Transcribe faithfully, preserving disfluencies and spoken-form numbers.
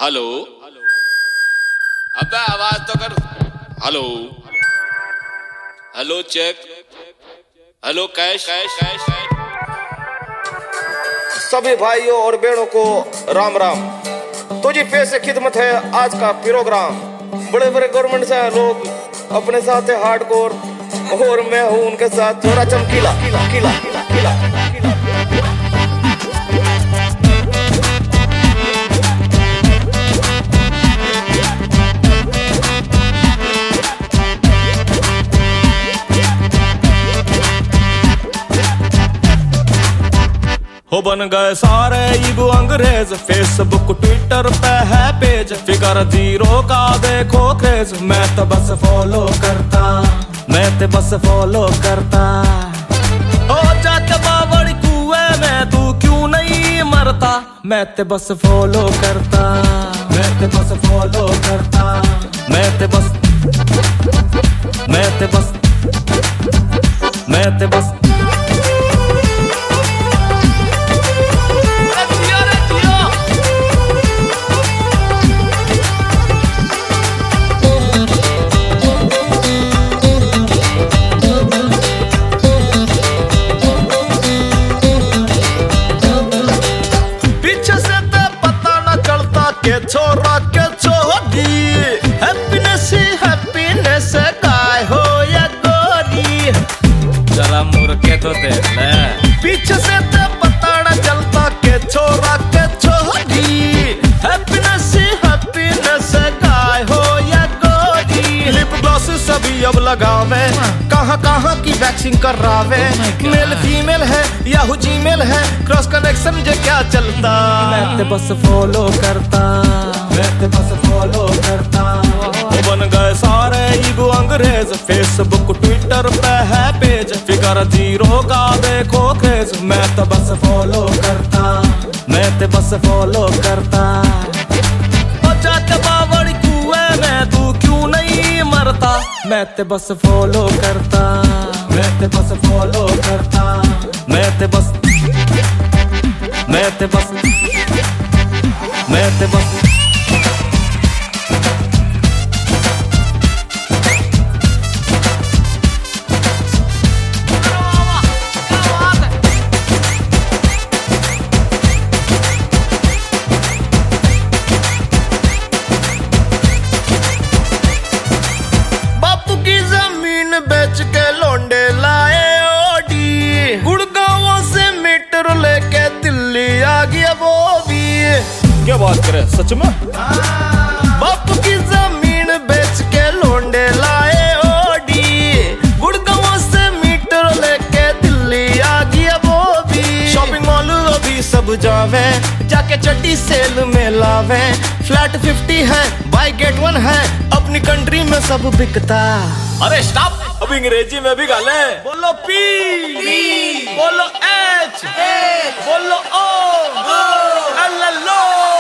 Hello, अबे आवाज तो कर। Hello hello check. Hello cash cash cash. सभी भाइयों और बहनों को राम राम। तुझी पे से खिदमत है आज का प्रोग्राम। बड़े बड़े गवर्नमेंट से लोग अपने साथ है हार्डकोर और मैं हूँ उनके साथ थोड़ा चमकीला किला किला किला किला। हो बन गए सारे ईगो अंग्रेज, फेसबुक ट्विटर पे है पेज, फिगर जीरो का देखो क्रेज। मैं तो बस फॉलो करता, मैं तो बस फॉलो करता। हो जाके बावड़ी कुएं में तू क्यों नहीं मरता, मैं तो बस फॉलो करता, मैं तो बस फॉलो करता। मैं तो बस मैं तो बस मैं तो बस के छोरा के छोड़ी। हैप्पीनेस ही हैप्पीनेस गाय हो या गोरी, जरा मुर्के तो देख ले। पीछे से तो पता न चलता के छोरा के छोड़ी। हैप्पीनेस ही हैप्पीनेस गाय हो या गोरी। लिप ग्लॉस सभी अब लगावे, कहाँ कहाँ की वैक्सिंग करावे। मेल फीमेल है याहू जीमेल है, क्रॉस कनेक्शन जे क्या चलता। मैं तो बस फॉलो करता, मैं तो बस फॉलो करता। वो बन गए सारे ईगो अंग्रेज, फेसबुक ट्विटर पे है पेज, फिगर जीरो का देखो क्रेज। मैं तो बस फॉलो करता, मैं तो बस फॉलो करता। और जाके बावड़ी कुएं में तू क्यों नहीं मरता, मैं तो बस फॉलो करता, मैं तो बस फॉलो करता। मैं तो बस मैं तो बस मैं तो बस बापू की जमीन बेच के लौंडे लाए ओडी, गुड़गांव से मीटर लेके दिल्ली आ गया वो भी। क्या बात करे सच में। बापू की जमीन बेच के लौंडे लाए ओडी, गुड़गांव से मीटर लेके दिल्ली आ गया वो भी। शॉपिंग मॉल अभी सब जावे, जाके चड्डी सेल में लावे। फ्लैट फिफ्टी है बाई गेट वन है, अपनी कंट्री में सब बिकता। अरे स्टॉप, अब अंग्रेजी में भी गाले। बोलो पी, पी बोलो एच, बोलो ओ, एल एल ओ।